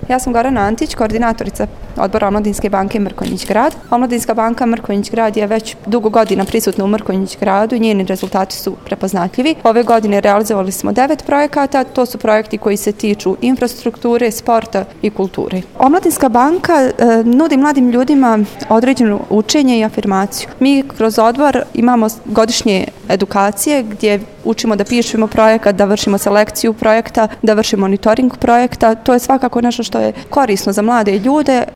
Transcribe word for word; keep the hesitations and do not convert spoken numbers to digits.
Ja sam Gorana Antić, koordinatorica odbora Omladinske banke Mrkonjić grad. Omladinska banka Mrkonjić grad je već dugo godina prisutna u Mrkonjić gradu i njeni rezultati su prepoznatljivi. Ove godine realizovali smo devet projekata, to su projekti koji se tiču infrastrukture, sporta i kulture. Omladinska banka e, nudi mladim ljudima određeno učenje i afirmaciju. Mi kroz odbor imamo godišnje edukacije gdje učimo da pišemo projekat, da vršimo selekciju projekta, da vršimo monitoring projekta. To je svakako nešto što je korisno za mlade ljude.